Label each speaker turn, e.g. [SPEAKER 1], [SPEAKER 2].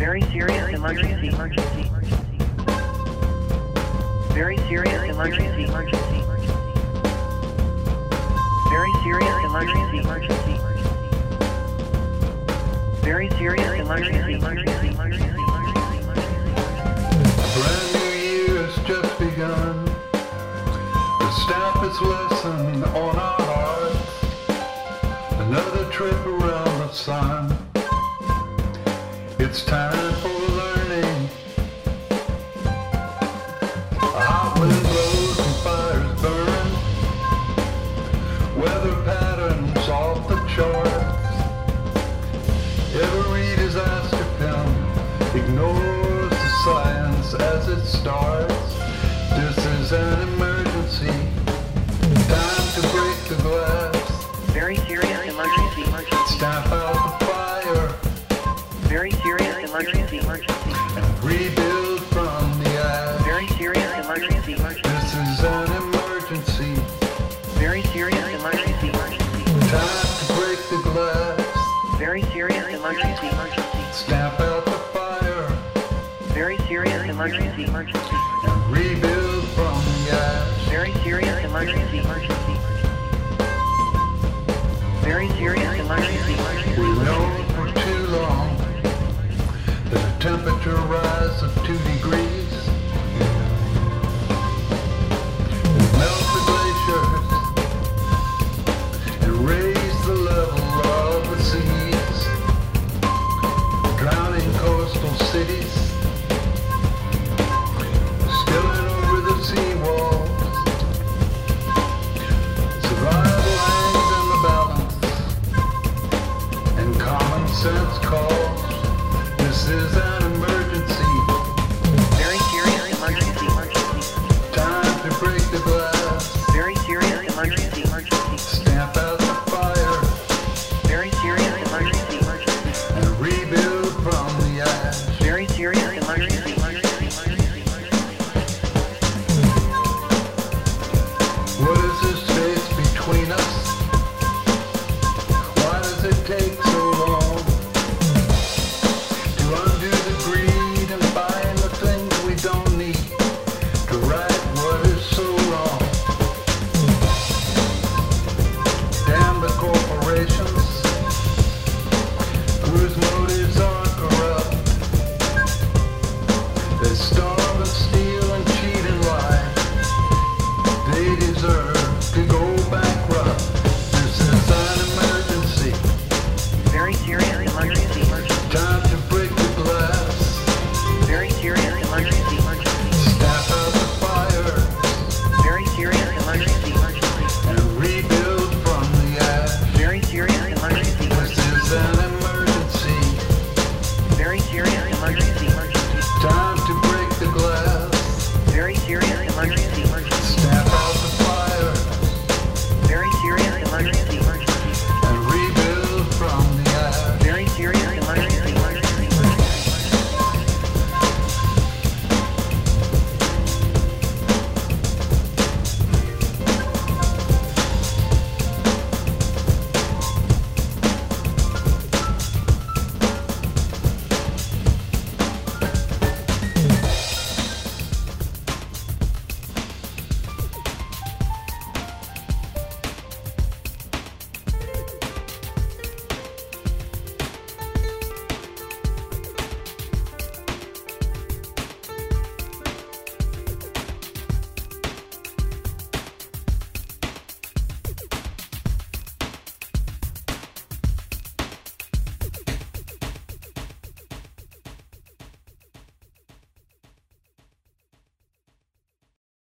[SPEAKER 1] Very serious emergency. Very serious emergency. Very serious emergency. Very serious emergency.
[SPEAKER 2] Brand new year has just begun. The stamp is lesson on our hearts. Another trip around the sun. It's time for learning. A hot wind blows and fires burn. Weather patterns off the charts. Every disaster film ignores the science as it starts. This is an emergency. Time to break the glass.
[SPEAKER 1] Very serious emergency.
[SPEAKER 2] Stamp out the fire.
[SPEAKER 1] Very serious emergency.
[SPEAKER 2] And rebuild from the ash.
[SPEAKER 1] Very serious emergency.
[SPEAKER 2] This is an emergency.
[SPEAKER 1] Very serious emergency.
[SPEAKER 2] Time to break the glass.
[SPEAKER 1] Very serious emergency.
[SPEAKER 2] Stamp out the fire.
[SPEAKER 1] Very serious emergency.
[SPEAKER 2] And rebuild from the ash.
[SPEAKER 1] Very serious emergency. Very serious emergency.
[SPEAKER 2] We've known for too long that a temperature rise of 2 degrees will melt the glaciers and raise the level of the seas, drowning coastal cities, spilling over the seawalls. Survival hangs in the balance, and common sense calls. This is an emergency.
[SPEAKER 1] Very serious emergency.
[SPEAKER 2] Time to break the glass.
[SPEAKER 1] Very serious emergency.
[SPEAKER 2] Stamp out the fire.
[SPEAKER 1] Very serious emergency.
[SPEAKER 2] And rebuild from the ash.
[SPEAKER 1] Very serious emergency.
[SPEAKER 2] What is this space between us? Why does it take so long to undo the greed and find the things we don't need, to right what is so wrong? Damn the corporations whose motives are corrupt. They start